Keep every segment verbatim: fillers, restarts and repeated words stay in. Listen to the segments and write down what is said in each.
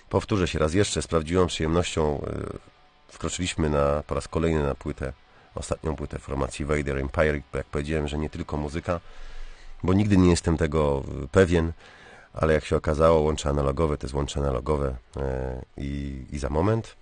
Powtórzę się raz jeszcze, z prawdziwą przyjemnością wkroczyliśmy na, po raz kolejny na płytę, ostatnią płytę formacji Vader Empire, bo jak powiedziałem, że nie tylko muzyka, bo nigdy nie jestem tego pewien, ale jak się okazało, łącze analogowe to jest łącze analogowe i, i za moment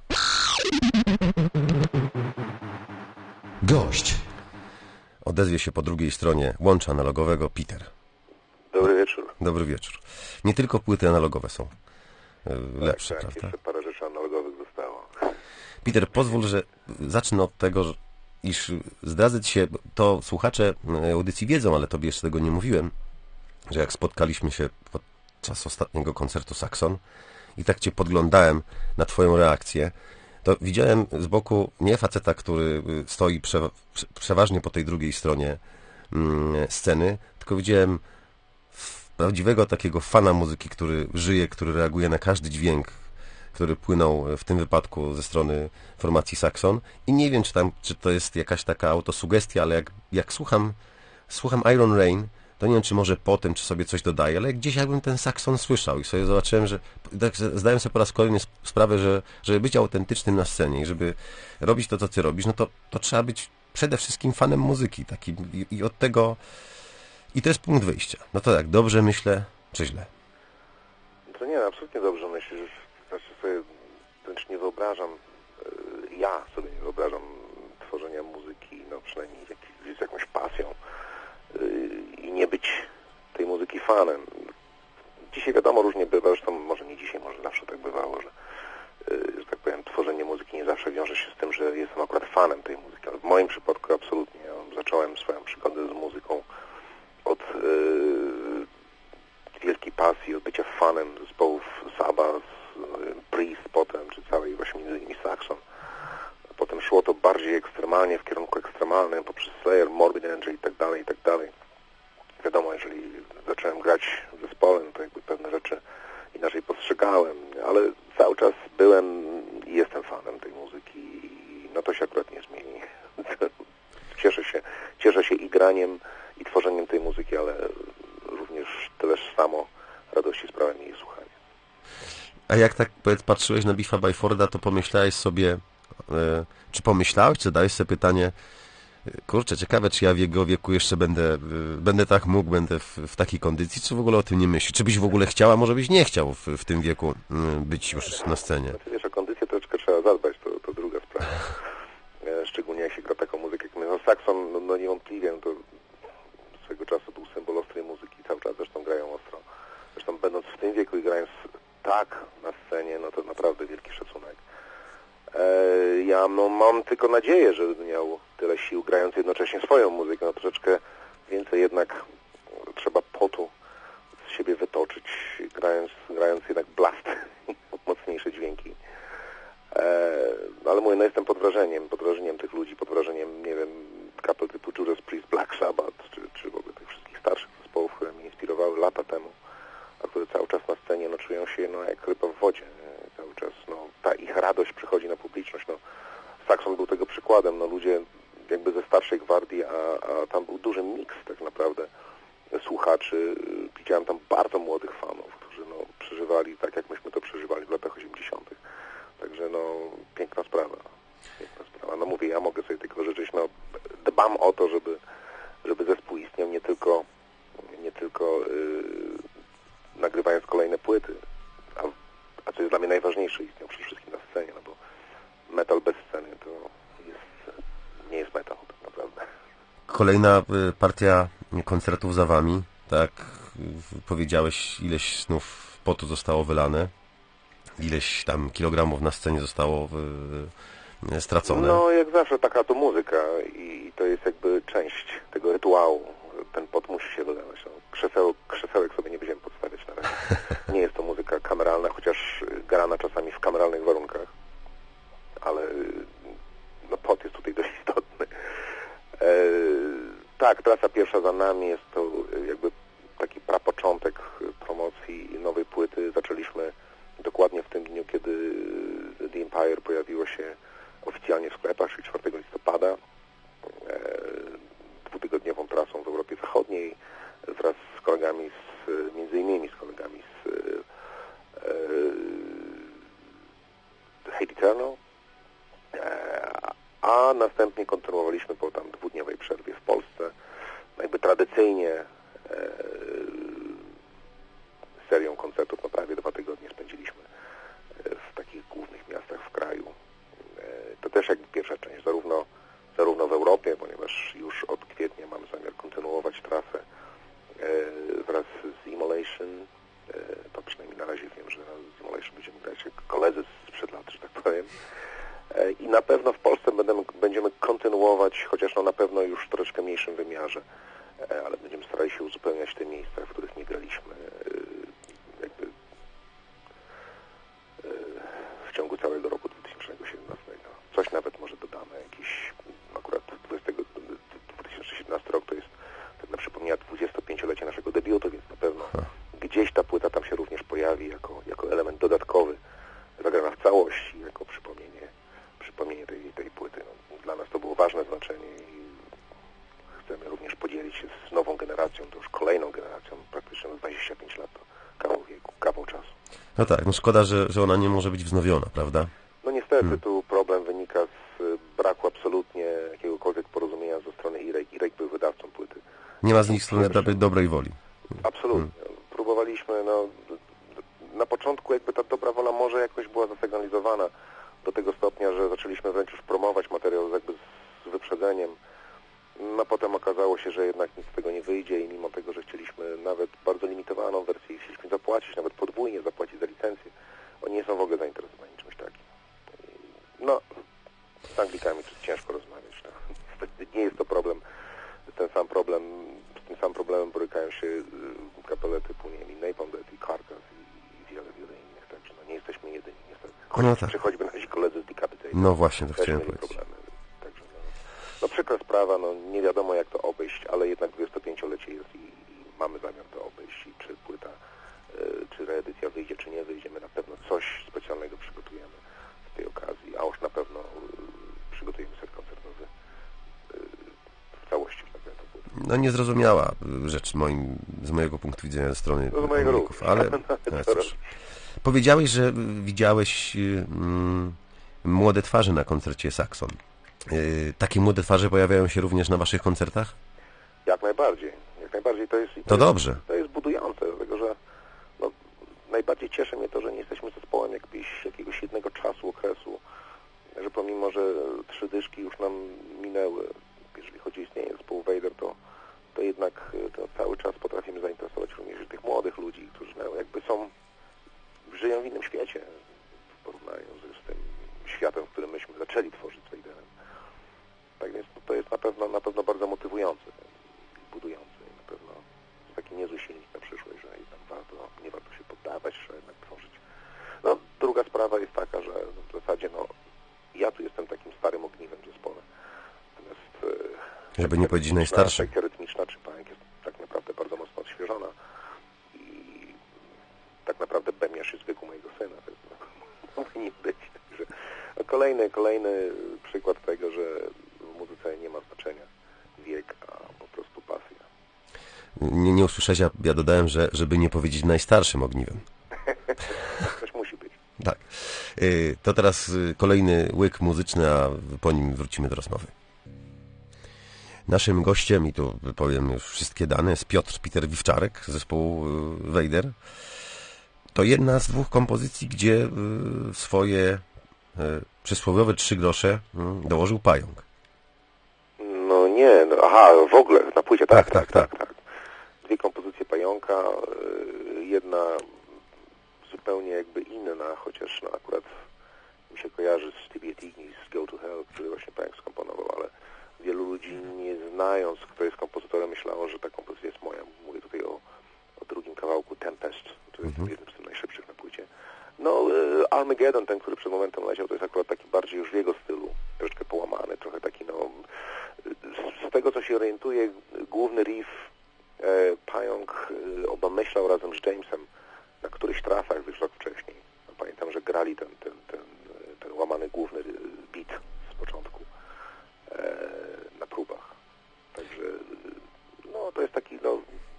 gość odezwie się po drugiej stronie łącza analogowego Peter. Dobry wieczór. Dobry wieczór. Nie tylko płyty analogowe są lepsze, tak, tak, prawda? Jeszcze parę rzeczy analogowych zostało. Peter, pozwól, że zacznę od tego, że iż zdradzę Ci się, to słuchacze audycji wiedzą, ale Tobie jeszcze tego nie mówiłem, że jak spotkaliśmy się podczas ostatniego koncertu Saxon i tak Cię podglądałem na Twoją reakcję, to widziałem z boku nie faceta, który stoi prze, przeważnie po tej drugiej stronie mm, sceny, tylko widziałem prawdziwego takiego fana muzyki, który żyje, który reaguje na każdy dźwięk, który płynął w tym wypadku ze strony formacji Saxon. I nie wiem, czy tam, czy to jest jakaś taka autosugestia, ale jak, jak słucham, słucham Iron Rain, to nie wiem, czy może potem, czy sobie coś dodaję, ale gdzieś jakbym ten Saxon słyszał i sobie zobaczyłem, że tak zdałem sobie po raz kolejny sprawę, że żeby być autentycznym na scenie i żeby robić to, co ty robisz, no to, to trzeba być przede wszystkim fanem muzyki takim i, i od tego i to jest punkt wyjścia. No to tak, dobrze myślę, czy źle? To nie, absolutnie dobrze myślisz. Znaczy sobie wręcz nie wyobrażam, ja sobie nie wyobrażam tworzenia muzyki, no przynajmniej z jakąś pasją i nie być tej muzyki fanem. Dzisiaj wiadomo, różnie bywa, zresztą może nie dzisiaj, może zawsze tak bywało, że, że tak powiem, tworzenie muzyki nie zawsze wiąże się z tym, że jestem akurat fanem tej muzyki, ale w moim przypadku absolutnie. Ja zacząłem swoją przygodę z muzyką od yy, wielkiej pasji, od bycia fanem zespołów Sabbath, Priest potem, czy całej właśnie między innymi Saxon. Potem szło to bardziej ekstremalnie, w kierunku ekstremalnym, poprzez Slayer, Morbid Angel i tak dalej, i tak dalej. Wiadomo, jeżeli zacząłem grać w zespole, no to jakby pewne rzeczy inaczej postrzegałem, ale cały czas byłem i jestem fanem tej muzyki i no to się akurat nie zmieni. Cieszę się, cieszę się i graniem, i tworzeniem tej muzyki, ale również tyleż samo radości sprawia mi jej słuchanie. A jak tak powiedz, patrzyłeś na Biffa Byforda, to pomyślałeś sobie, e, czy pomyślałeś, czy dałeś sobie pytanie, kurczę, ciekawe, czy ja w jego wieku jeszcze będę, e, będę tak mógł, będę w, w takiej kondycji, czy w ogóle o tym nie myślisz? Czy byś w ogóle chciał, a może byś nie chciał w, w tym wieku m, być już na scenie? Znaczy, wiesz, o kondycję troszeczkę trzeba zadbać, to, to druga sprawa. Szczególnie jak się gra taką muzykę jak my. No, Saxon, no, no niewątpliwie, no to swego czasu był symbol ostrej muzyki, cały czas zresztą grają ostro. Zresztą będąc w tym wieku i grając tak na scenie, no to naprawdę wielki szacunek. E, ja no, mam tylko nadzieję, że będę miał tyle sił, grając jednocześnie swoją muzykę. No troszeczkę więcej jednak trzeba potu z siebie wytoczyć, grając, grając jednak blast, mocniejsze dźwięki. E, ale mówię, no jestem pod wrażeniem, pod wrażeniem tych ludzi, pod wrażeniem, nie wiem, kapel typu Judas Priest, Black Sabbath, czy, czy w ogóle tych wszystkich starszych zespołów, które mnie inspirowały lata temu, a które cały czas na scenie no, czują się no, jak ryba w wodzie. Cały czas no, ta ich radość przychodzi na publiczność. No, Saxon był tego przykładem. No, ludzie jakby ze starszej gwardii, a, a tam był duży miks tak naprawdę słuchaczy. Widziałem tam bardzo młodych fanów, którzy no, przeżywali tak, jak myśmy to przeżywali w latach osiemdziesiątych. Także no, piękna sprawa. Piękna sprawa. No mówię, ja mogę sobie tylko życzyć, no, dbam o to, żeby, żeby zespół istniał nie tylko, nie tylko yy, nagrywając kolejne płyty, a, a co jest dla mnie najważniejsze, istniał przede wszystkim na scenie, no bo metal bez sceny to jest, nie jest metal tak naprawdę. Kolejna partia koncertów za wami, tak powiedziałeś, ileś snów potu zostało wylane, ileś tam kilogramów na scenie zostało y, stracone. No jak zawsze taka to muzyka i to jest jakby część tego rytuału. Ten pot musi się wylewać. No, krzeseł, krzesełek sobie nie będziemy podstawiać na razie. Nie jest to muzyka kameralna, chociaż grana czasami w kameralnych warunkach, ale no, pot jest tutaj dość istotny. E, tak, trasa pierwsza za nami, jest to jakby taki prapoczątek promocji nowej płyty. Zaczęliśmy dokładnie w tym dniu, kiedy The Empire pojawiło się oficjalnie w sklepach, czyli czwartego listopada, e, dwutygodniową trasą w Europie Zachodniej, wraz z kolegami, z, między innymi z kolegami z e, Eternal, a następnie kontynuowaliśmy po tam dwudniowej przerwie w Polsce, jakby tradycyjnie serią koncertów, no prawie dwa tygodnie spędziliśmy w takich głównych miastach w kraju. To też jakby pierwsza część, zarówno, zarówno w Europie, ponieważ już od kwietnia mamy zamiar kontynuować trasę wraz z Immolation. To przynajmniej na razie wiem, że z Immolation będziemy grać jak koledzy sprzed lat, że tak powiem. I na pewno w Polsce będziemy, będziemy kontynuować, chociaż no na pewno już w troszkę mniejszym wymiarze, ale będziemy starali się uzupełniać te miejsca, w których nie graliśmy jakby w ciągu całego roku dwa tysiące siedemnastego. Coś nawet może dodamy, jakiś akurat dwudziesty, dwa tysiące siedemnasty rok to jest, tak na przypomnienia, dwudziestopięciolecie naszego debiutu, więc na pewno gdzieś ta płyta tam się również pojawi jako, jako element dodatkowy, zagrana w całości, jako przypomnienie, przypomnienie tej, tej płyty. No, dla nas to było ważne znaczenie i chcemy również podzielić się z nową generacją, to już kolejną generacją, praktycznie na dwadzieścia pięć lat, to kawał wieku, kawał czasu. No tak, no szkoda, że, że ona nie może być wznowiona, prawda? No niestety hmm. tu problem wynika z braku absolutnie jakiegokolwiek porozumienia ze strony Irek. Irek był wydawcą płyty. Nie ma z nich strony dobrej, dobrej woli. Absolutnie. Hmm. Próbowaliśmy, no na początku jakby ta dobra wola może jakoś była zasygnalizowana do tego stopnia, że zaczęliśmy wręcz już promować materiał jakby z wyprzedzeniem. No potem okazało się, że jednak nic z tego nie wyjdzie i mimo tego, że chcieliśmy nawet bardzo limitowaną wersję, chcieliśmy zapłacić, nawet podwójnie zapłacić za licencję, oni nie są w ogóle zainteresowani czymś takim. No, z Anglikami ciężko rozmawiać. No. Nie jest to problem, ten sam problem, z tym samym problemem borykają się kapele typu, nie wiem, Napalm Death i Carcass i, i wiele, wiele innych, także no, nie jesteśmy jedyni, niestety. Choć, no tak. Choćby nasi koledzy z Decapitated. No właśnie, to chciałem powiedzieć. powiedzieć. Także no, no przykra sprawa, no nie wiadomo jak to obejść, ale jednak dwudziestopięciolecie jest i, i mamy zamiar to obejść i czy płyta, y, czy reedycja wyjdzie, czy nie wyjdzie, my na pewno coś specjalnego przygotujemy z tej okazji, a już na pewno y, przygotujemy set koncertowy y, w całości. No niezrozumiała rzecz moim, z mojego punktu widzenia ze strony no, z mojego komików, ale no, cóż, powiedziałeś, że widziałeś mm, młode twarze na koncercie Saxon. Yy, takie młode twarze pojawiają się również na waszych koncertach? Jak najbardziej. Jak najbardziej to jest... To, to jest, dobrze. To jest budujące, dlatego że no, najbardziej cieszy mnie to, że nie jesteśmy zespołem jakbyś, jakiegoś jednego czasu, okresu, że pomimo, że trzy dyszki już nam minęły, jeżeli chodzi o istnienie zespołu Vader, to, to jednak to cały czas potrafimy zainteresować również tych młodych ludzi, którzy no, jakby są, żyją w innym świecie w porównaniu z, z tym światem, w którym myśmy zaczęli tworzyć z Vaderem. Tak więc to jest na pewno, na pewno bardzo motywujące i budujące i na pewno jest taki niezły silnik na przyszłość, że jednak warto, nie warto się poddawać, że jednak tworzyć. No, druga sprawa jest taka, że w zasadzie no, ja tu jestem takim starym ogniwem w zespole. Natomiast e, żeby nie powiedzieć najstarszy. Sekcja rytmiczna czy pająk jest tak naprawdę bardzo mocno odświeżona i tak naprawdę Bemiarz jest wieku mojego syna, więc no, powinien być. Także, no, kolejny, kolejny przykład tego, że w muzyce nie ma znaczenia wiek, a po prostu pasja. Nie, nie usłyszałeś, ja, ja dodałem, że żeby nie powiedzieć najstarszym ogniwem. Coś musi być. Tak. To teraz kolejny łyk muzyczny, a po nim wrócimy do rozmowy. Naszym gościem, i tu powiem już wszystkie dane, jest Piotr Peter Wiwczarek z zespołu Vader. To jedna z dwóch kompozycji, gdzie swoje przysłowiowe trzy grosze dołożył pająk. No nie, no, aha, w ogóle na płycie, tak, tak, tak, tak, tak. tak. Dwie kompozycje pająka, jedna zupełnie jakby inna, chociaż no, akurat mi się kojarzy z Stevie Tigny, z Go to Hell, który właśnie pająk skomponował, ale wielu ludzi nie znając, kto jest kompozytorem, myślało, że ta kompozycja jest moja. Mówię tutaj o, o drugim kawałku Tempest, który jest jednym z tych najszybszych na płycie. No, Armageddon, ten, który przed momentem leciał, to jest akurat taki bardziej już w jego stylu, troszkę połamany, trochę taki, no, z, z tego, co się orientuje, główny riff e, pająk e, obmyślał razem z Jamesem na którychś trasach już rok wcześniej. No, pamiętam, że grali ten, ten, ten, ten łamany główny beat z początku e, na próbach. Także, no, to jest taki, no,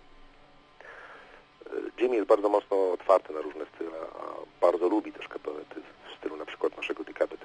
Jimmy jest bardzo mocno otwarty na różne style, a bardzo lubi też kapelety w stylu na przykład naszego Decapitated.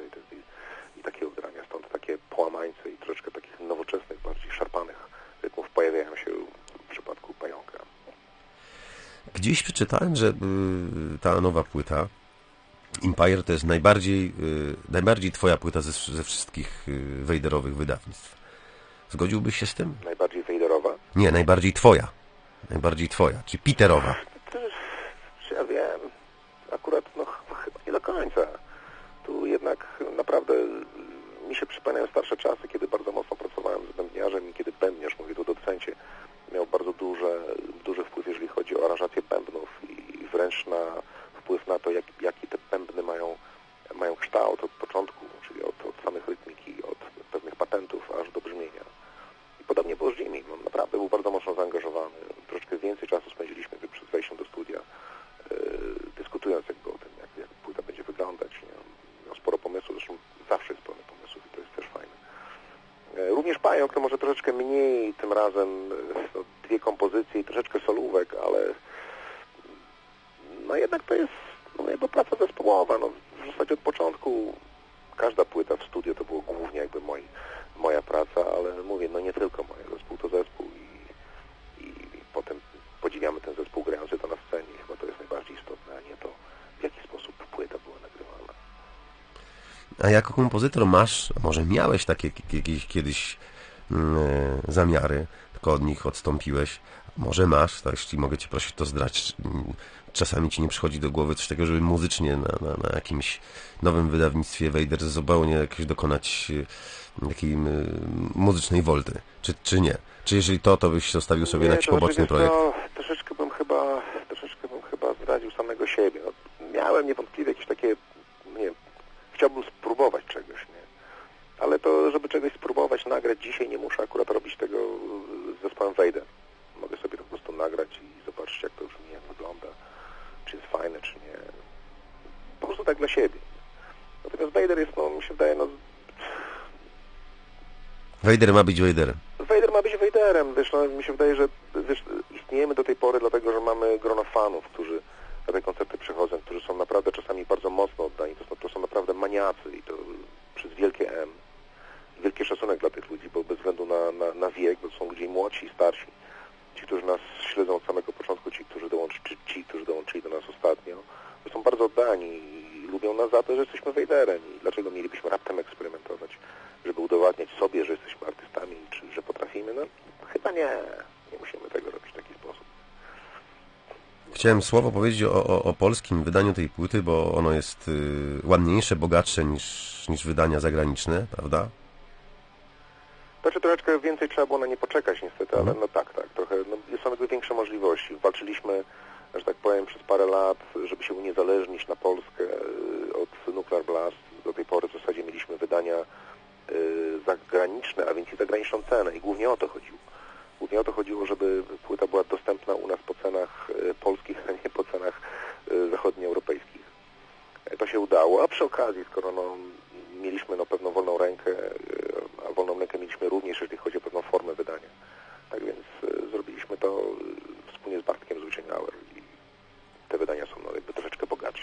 Gdzieś przeczytałem, że y, ta nowa płyta Empire to jest najbardziej, y, najbardziej twoja płyta ze, ze wszystkich y, Wejderowych wydawnictw. Zgodziłbyś się z tym? Najbardziej Wejderowa? Nie, najbardziej twoja. Najbardziej twoja, czy Peterowa. Czy ja wiem. Akurat no chyba nie do końca. Tu jednak naprawdę mi się przypominają starsze czasy, kiedy bardzo mocno pracowałem z bębniarzem i kiedy bębniarz, mówię tu o docencie, miał bardzo duże, duży wpływ, jeżeli chodzi o aranżację bębnów i wręcz na wpływ na to, jak, jaki te bębny mają, mają kształt od początku, czyli od, od samych rytmiki, od pewnych patentów aż do brzmienia. I podobnie było z Jimmy. On naprawdę był bardzo mocno zaangażowany. Troszeczkę więcej czasu spędziliśmy przed wejściem do studia, yy, dyskutując jakby o tym, jak, jak płyta będzie wyglądać. Nie? Miał sporo pomysłów, zresztą zawsze jest pełno pomysłów i to jest też fajne. Yy, również Pająk, to może troszeczkę mniej tym razem, no, dwie kompozycje i troszeczkę solówek, ale no jednak to jest no, jakby praca zespołowa. No, w zasadzie od początku każda płyta w studio to było głównie jakby moi, moja praca, ale mówię, no nie tylko moja. Zespół to zespół i, i potem podziwiamy ten zespół grający to na scenie. Chyba to jest najbardziej istotne, a nie to, w jaki sposób płyta była nagrywana. A jako kompozytor masz, a może miałeś takie jakieś kiedyś mm, zamiary, tylko od nich odstąpiłeś. Może masz, tak, jeśli mogę cię prosić to zdrać. Czasami ci nie przychodzi do głowy coś takiego, żeby muzycznie na, na, na jakimś nowym wydawnictwie Wejder zupełnie jakoś dokonać takiej muzycznej wolty, czy, czy nie? Czy jeżeli to, to byś zostawił sobie nie, na jakiś poboczny projekt? To, troszeczkę bym chyba troszeczkę bym chyba zdradził samego siebie. No, miałem niewątpliwie jakieś takie, nie wiem, chciałbym spróbować czegoś, nie? Ale to, żeby czegoś spróbować, nagrać dzisiaj, nie muszę akurat robić tego z zespołem Wejder. Mogę sobie to po prostu nagrać i zobaczyć, jak to brzmi, jak wygląda, czy jest fajne, czy nie. Po prostu tak dla siebie. Natomiast Wejder jest, no, mi się wydaje, no... Wejder ma być Wejderem. Wejder ma być Wejderem. Wiesz, no, mi się wydaje, że wiesz, istniejemy do tej pory dlatego, że mamy grono fanów, którzy na te koncerty przychodzą, którzy są naprawdę czasami bardzo mocno oddani. To są, to są naprawdę maniacy i to przez wielkie M. Wielki szacunek dla tych ludzi, bo bez względu na, na, na wiek, bo są ludzie młodsi i starsi. Ci, którzy nas śledzą od samego początku, ci, którzy dołączy, czy ci, którzy dołączyli do nas ostatnio, to są bardzo oddani i lubią nas za to, że jesteśmy Wejderem. I dlaczego mielibyśmy raptem eksperymentować, żeby udowadniać sobie, że jesteśmy artystami, czy że potrafimy? No chyba nie. Nie musimy tego robić w taki sposób. Chciałem słowo powiedzieć o, o, o polskim wydaniu tej płyty, bo ono jest y, ładniejsze, bogatsze niż, niż wydania zagraniczne, prawda? Znaczy troszeczkę więcej trzeba było na nie poczekać niestety, ale no tak, tak, trochę, no, są jakby większe możliwości. Walczyliśmy, że tak powiem, przez parę lat, żeby się uniezależnić na Polskę od Nuclear Blast. Do tej pory w zasadzie mieliśmy wydania y, zagraniczne, a więc i zagraniczną cenę i głównie o to chodziło. Głównie o to chodziło, żeby płyta była dostępna u nas po cenach y, polskich, a nie po cenach y, zachodnioeuropejskich. To się udało, a przy okazji, skoro no, mieliśmy no, pewną wolną rękę, a wolną rękę mieliśmy również, jeżeli chodzi o pewną formę wydania. Tak więc y, zrobiliśmy to y, wspólnie z Bartkiem z Witching Hour i te wydania są no, jakby troszeczkę bogatsze.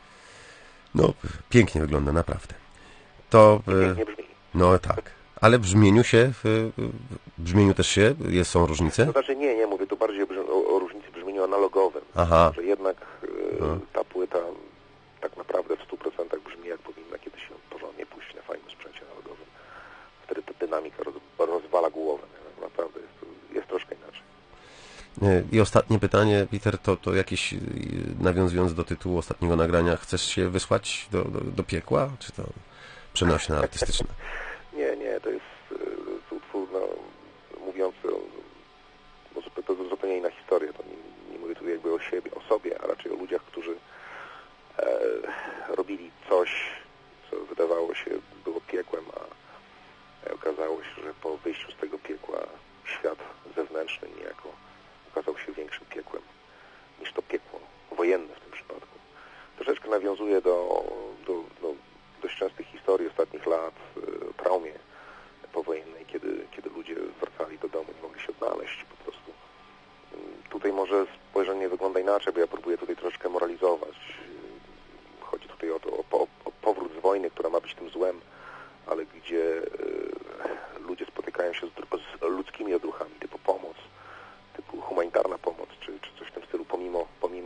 No, pięknie wygląda, naprawdę. To... I pięknie brzmi. No tak. Ale w brzmieniu się, w brzmieniu też się, jest, są różnice? To znaczy nie, nie, mówię tu bardziej o, o różnicy w brzmieniu analogowym. Aha. Że jednak y, ta płyta tak naprawdę w stu procentach brzmi jak powinna, kiedy się porządnie puści na fajnym sprzęcie analogowym. Wtedy ta dynamika roz, rozwala głowę. Nie? Naprawdę jest, jest troszkę inaczej. I ostatnie pytanie, Peter, to, to jakieś, nawiązując do tytułu ostatniego nagrania, chcesz się wysłać do, do, do piekła, czy to przenośne, artystyczne? Nie, nie, to jest y, utwór no, mówiący o, może to jest zupełnie inna historia. To nie, nie mówię tu jakby o siebie, o sobie, a raczej o ludziach, którzy e, robili coś, co wydawało się było piekłem, a okazało się, że po wyjściu z tego piekła świat zewnętrzny niejako okazał się większym piekłem niż to piekło wojenne w tym przypadku. Troszeczkę nawiązuje do, do, do dość częstych historii ostatnich lat, y, traumie powojennej, kiedy, kiedy ludzie wracali do domu i mogli się odnaleźć po prostu. Y, tutaj może spojrzenie wygląda inaczej, bo ja próbuję tutaj troszeczkę moralizować. Y, chodzi tutaj o to, o, o, o powrót z wojny, która ma być tym złem, ale gdzie y, ludzie spotykają się z, z ludzkimi odruchami, typu pomoc, typu humanitarna pomoc, czy, czy coś w tym stylu, pomimo, pomimo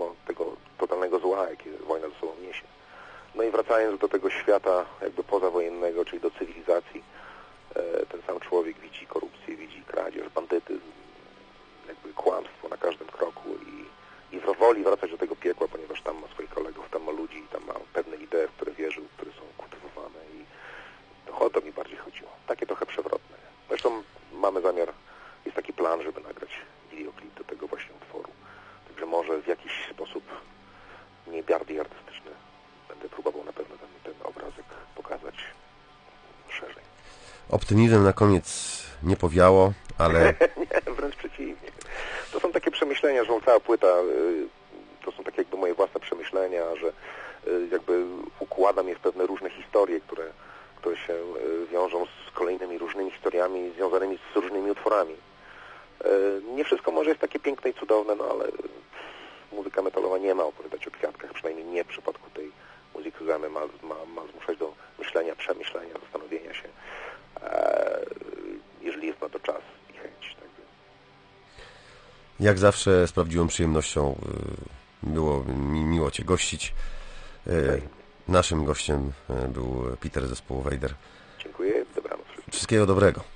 nieokreślonego zła, jakie wojna ze sobą niesie. No i wracając do tego świata jakby pozawojennego, czyli do cywilizacji, ten sam człowiek widzi korupcję, widzi kradzież, bandytyzm, jakby kłamstwo na każdym kroku i, i woli wracać do tego piekła, ponieważ tam ma swoich kolegów, tam ma ludzi, tam ma pewne idee, w które wierzył, które są kultywowane i to, o to mi bardziej chodziło. Takie trochę przewrotne. Zresztą mamy zamiar, jest taki plan, żeby nagrać wideoklip do tego właśnie utworu. Także może w jakiś sposób mniej bardziej artystyczny będę próbował na pewno ten, ten obrazek pokazać szerzej. Optymizmem na koniec nie powiało, ale... nie, wręcz przeciwnie. To są takie przemyślenia, że cała płyta, to są takie jakby moje własne przemyślenia, że jakby układam je w pewne różne historie, które, które się wiążą z kolejnymi różnymi historiami związanymi z różnymi utworami. Nie wszystko może jest takie piękne i cudowne, no ale muzyka metalowa nie ma opowiadać o kwiatkach, przynajmniej nie w przypadku tej muzyki, która ma, ma, ma zmuszać do myślenia, przemyślenia, zastanowienia się, jeżeli jest na to czas i chęć. Tak. Jak zawsze z prawdziwą przyjemnością było mi miło Cię gościć. Naszym gościem był Peter z zespołu Vader. Dziękuję, dobranoc. Wszystkiego dobrego.